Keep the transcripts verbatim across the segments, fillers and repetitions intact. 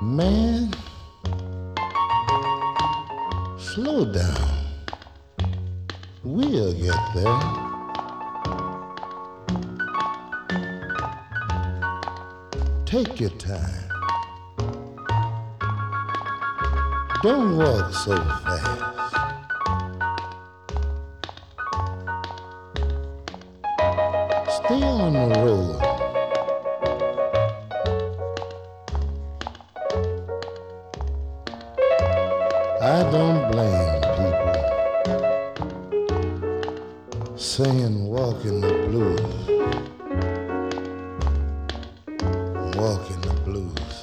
Man, slow down. We'll get there. Take your time. Don't walk so fast. Stay on the road. I don't blame people saying walking the blues, walking the blues.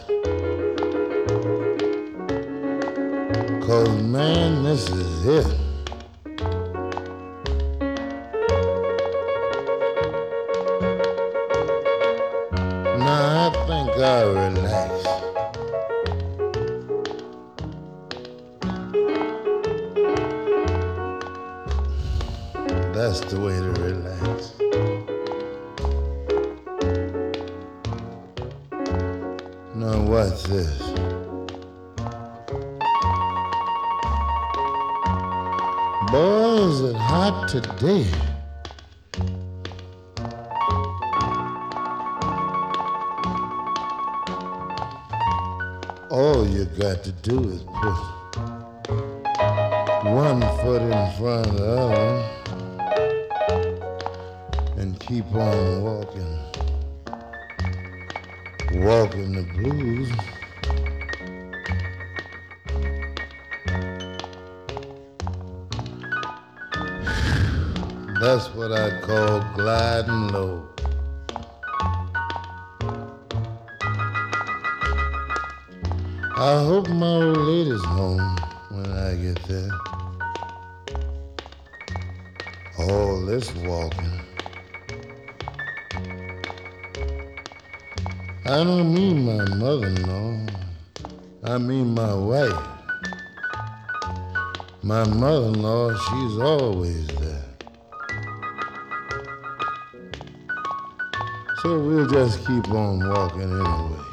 'Cause man, this is it. Now I think I'll relax. That's the way to relax. Now what's this? Boy, is it hot today. All you got to do is put one foot in front of the other and keep on walking, walking the blues. That's what I call gliding low. I hope my old lady's home when I get there. All this walking, I don't mean my mother-in-law, I mean my wife. My mother-in-law, she's always there. So we'll just keep on walking anyway.